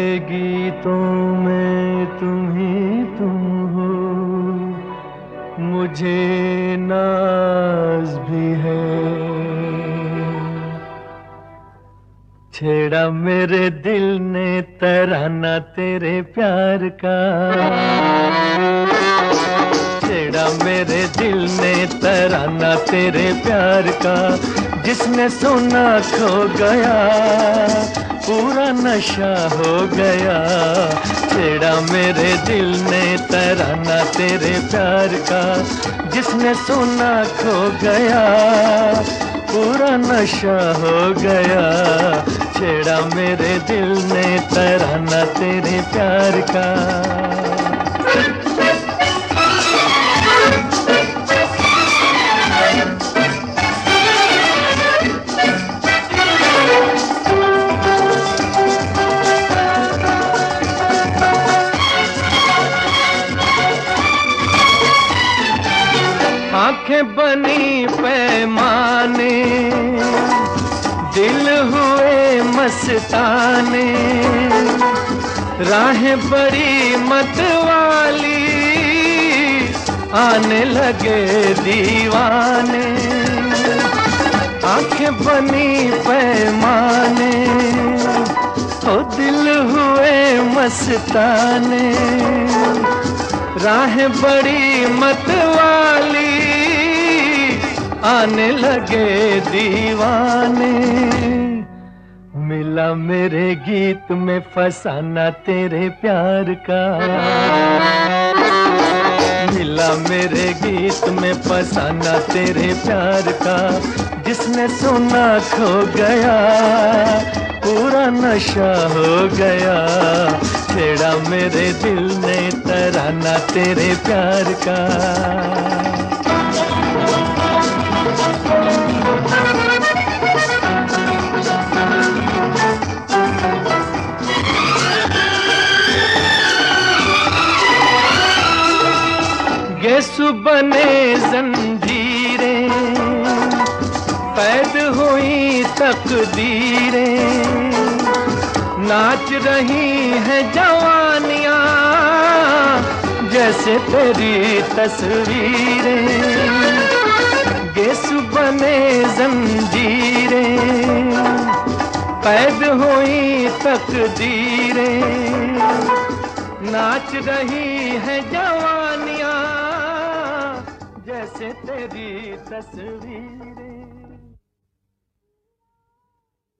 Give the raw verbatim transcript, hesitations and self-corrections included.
गीतों में तुम ही तुम हो, मुझे नाज भी है। छेड़ा मेरे दिल ने तराना तेरे प्यार का, छेड़ा मेरे दिल ने तराना तेरे प्यार का। जिसने सुना खो गया, पूरा नशा हो गया। छेड़ा मेरे दिल ने तराना तेरे प्यार का। जिसने सुना खो गया, पूरा नशा हो गया। छेड़ा मेरे दिल ने तराना तेरे प्यार का। आंखें बनी पैमाने, दिल हुए मस्ताने। राहें बड़ी मतवाली, आने लगे दीवाने। आंखें बनी पैमाने, ओ दिल हुए मस्ताने। राहें बड़ी मतवाली, आने लगे दीवाने। मिला मेरे गीत में फसाना तेरे प्यार का, मिला मेरे गीत में फसाना तेरे प्यार का। जिसने सुना खो गया, पूरा नशा हो गया। छेड़ा मेरे दिल ने तराना तेरे प्यार का। गेसु बने जंजीरें, कैद हुई तकदीरें। नाच रही है जवानियां, जैसे तेरी तस्वीरें। गेसु बने जंजीरें, कैद हुई तकदीरें। नाच रही है जवानियां, जैसे तेरी तस्वीरें।